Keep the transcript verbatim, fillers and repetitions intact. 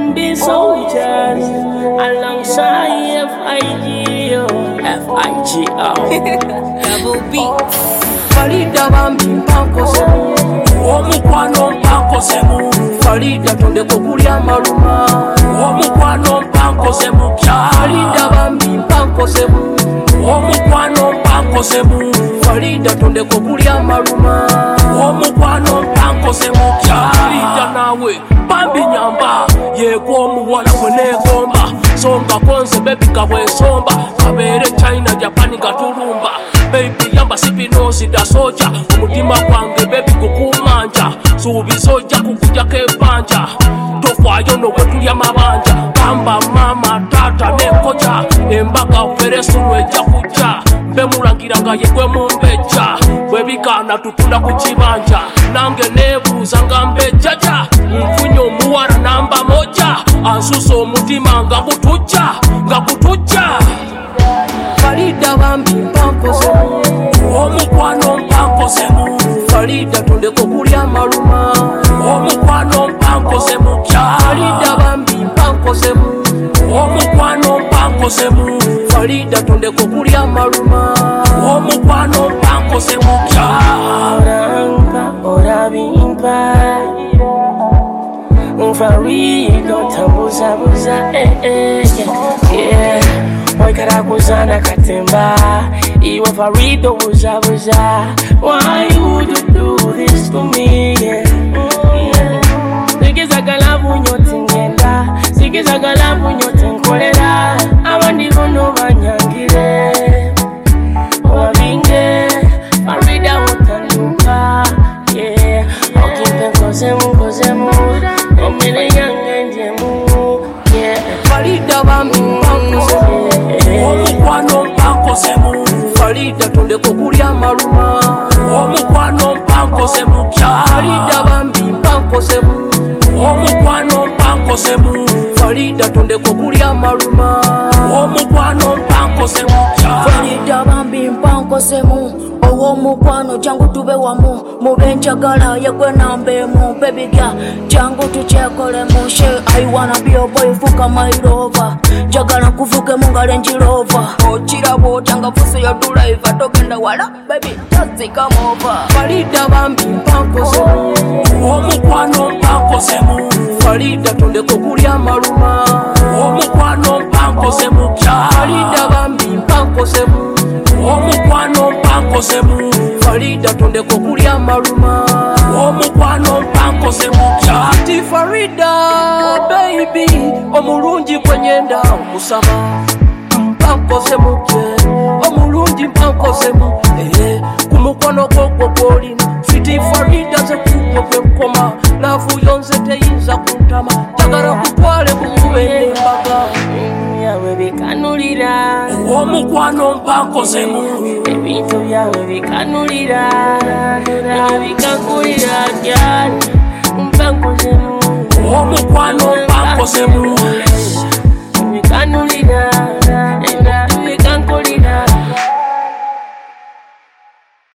be soldiers alongside F I G O. F I G O. Double B. Farida bambi mpanko semu. Omukwano mpanko semu. Farida tonde kokulya maluma. Omukwano mpanko semu kya. Farida bambi mpanko semu. Omukwano mpanko semu. Farida tonde kokulya maluma. Omukwano mpanko semu kya. Farida nawe bambi nyamba. Yego omuwala kwenegomba. Songa konse baby kabwe somba. Kabere China Japan gatulumba. Baby yamba sipinosi da soja. Umutima kwange baby kukumanja. Subizoja kukuja kebanja. Tofwayo no wetulya mabanja. Kamba mama tata nekoja. Embaka uperesu weja kuja. Mbe mulangiranga yekwe mumbeja. Webikana tutunda kuchibanja. Nange nebuza ngambe jaja. Mfunyo muwara namba moja. Ansuso mutima nga kutuja. Nga kutuja. Farida bambi mpanko semu. Omukwano mpanko semu. Farida tonde kokulya maluma. Omukwano mpanko semu kya. Farida bambi mpanko semu. Omukwano mpanko semu. Farida tonde kokulya maluma. Omukwano mpanko semu kya. Oranga orabimpa. Farida tambuza buza eh eh yeah. Wakara kuzana katemba. Iwa Farida buza buza. Why would you do this to me? Yeah. Sikiza galabu nyote ngenda. Sikiza galabu nyote nkolera. Abandi bono banyangire. Wabinge Farida utanduka. Yeah. Okimpe kozemu kozemu. Omele yange ndiemu. Yeah. Farida bambi mpanko semu. Omukwano mpanko semu. Farida tonde kokulya maluma. Omukwano mpanko semu kya. Farida bambi mpanko semu. Omukwano mpanko semu. Farida tonde kokulya maluma. Omukwano mpanko semu kya. Farida bambi mpanko semu. Owo mukwano jangu tube wamu. Mubenjagala yegwe nambemu. Baby girl jangu tuchekole mushe. I wanna be your boy fuka my rover. Jagala kufuke munga Range Rover. Ochira botanga fuse yo driver. Togenda wala baby just come over. Farida bambi mpanko semu. Omukwano mpanko semu. Farida tonde kokulya maluma. Omukwano mpanko semu kya. Farida bambi mpanko semu. Omukwano mpanko semu. Farida tonde kokulya maluma. Omukwano mpanko semu kya. Ati Farida baby omulungi kwenye nda omusaba. Mpanko semu kye. Omulungi mpanko semu. Eh kumukono gwo gwolina. Fiti Farida ze kuko kwekoma. Lafu yonze teyinza kuntama. Jagala kutwale kumubende mbaga. Yawe bikanulira. Omukwano mpanko semu. Ebintu byawe bikanulira. Yawe bikanulira kyane. Mpanko semu. Omukwano mpanko semu.